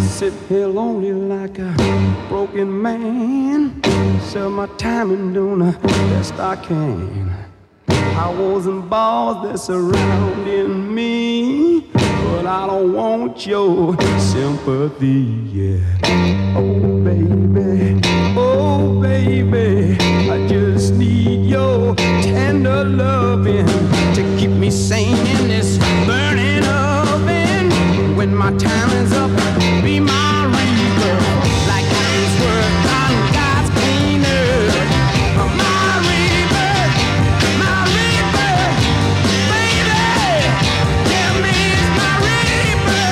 Sit here lonely like a broken man. Serve my time and doing the best I can. Powers and balls that surrounding me, but I don't want your sympathy, yeah. Oh baby, I just need your tender loving to keep me sane in this burning oven. When my time is up, be my reaper, like God's word on God's clean earth. My reaper, baby, tell me it's my reaper,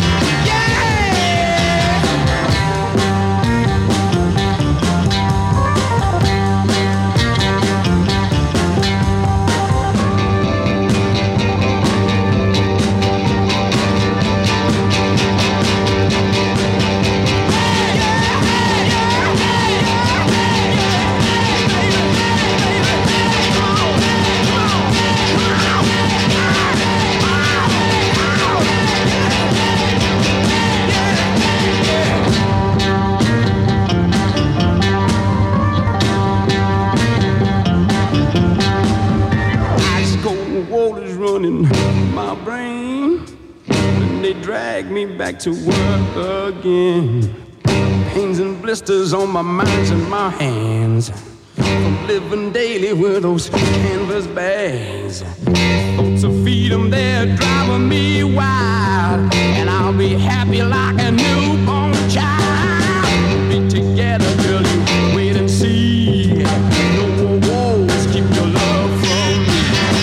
my brain, and they drag me back to work again. Pains and blisters on my minds and my hands, from living daily with those canvas bags. Thoughts of freedom, they're driving me wild, and I'll be happy like a newborn child. Be together, girl, you wait and see. No more wars, keep your love from me.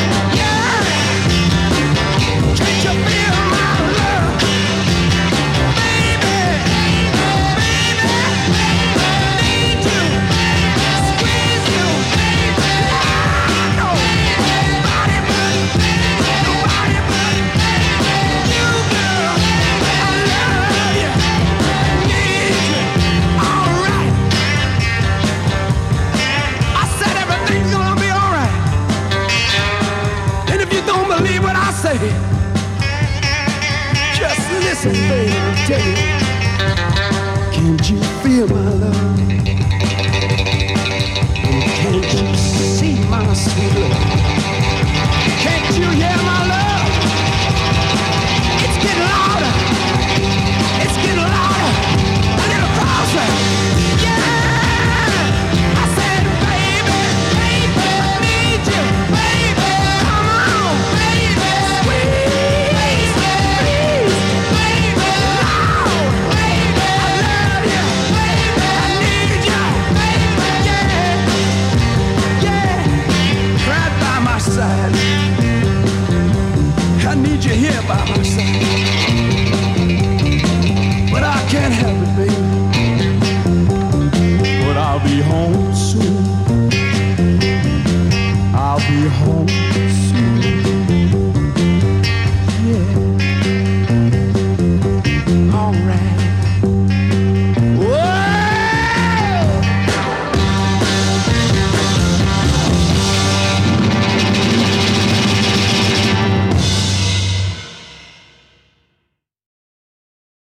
Just listen, baby, I'll tell you. Can't you feel my love? And can't you see my sweet love? Can't you hear my love? It's getting louder. It's getting louder. A little closer. Yeah! I said, baby, baby, I need you. Baby, come on, baby. Sweet, please, baby, loud, baby, I love you, baby, I need you, baby, yeah, right by my side. I need you here by my side.